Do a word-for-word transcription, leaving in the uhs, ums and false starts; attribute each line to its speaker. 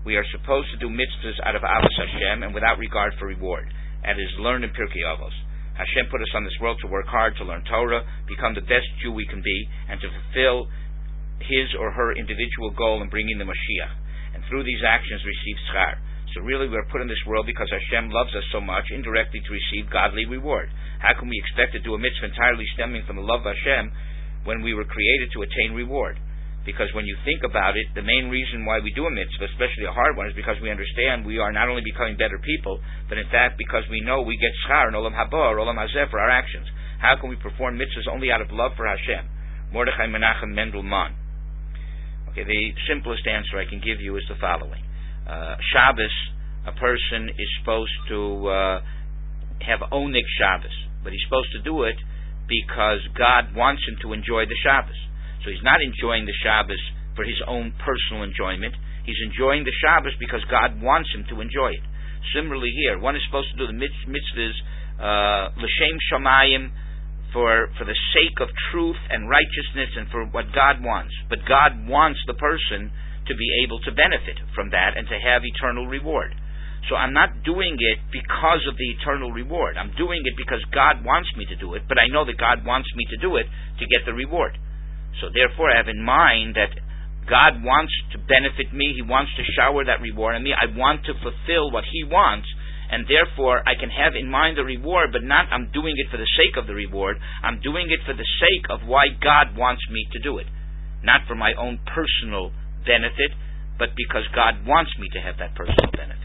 Speaker 1: we are supposed to do mitzvahs out of Avos Hashem and without regard for reward. And it is learned in Pirkei Avos. Hashem put us on this world to work hard, to learn Torah, become the best Jew we can be, and to fulfill his or her individual goal in bringing the Mashiach. And through these actions receive schar. So really we are put in this world because Hashem loves us so much, indirectly to receive godly reward. How can we expect to do a mitzvah entirely stemming from the love of Hashem when we were created to attain reward? Because when you think about it, the main reason why we do a mitzvah, especially a hard one, is because we understand we are not only becoming better people, but in fact because we know we get schar in Olam Haba or Olam Hazeh for our actions. How can we perform mitzvahs only out of love for Hashem? Mordechai Menachem Mendel Mann. Okay, the simplest answer I can give you is the following. Uh, Shabbos, a person is supposed to uh, have Onik Shabbos, but he's supposed to do it because God wants him to enjoy the Shabbos. So he's not enjoying the Shabbos for his own personal enjoyment. He's enjoying the Shabbos because God wants him to enjoy it. Similarly here, one is supposed to do the mitzvahs uh, l'shem shamayim, for for the sake of truth and righteousness and for what God wants. But God wants the person to be able to benefit from that and to have eternal reward. So I'm not doing it because of the eternal reward. I'm doing it because God wants me to do it, but I know that God wants me to do it to get the reward. So therefore I have in mind that God wants to benefit me. He wants to shower that reward on me. I want to fulfill what He wants, and therefore I can have in mind the reward, but not I'm doing it for the sake of the reward. I'm doing it for the sake of why God wants me to do it. Not for my own personal benefit, but because God wants me to have that personal benefit.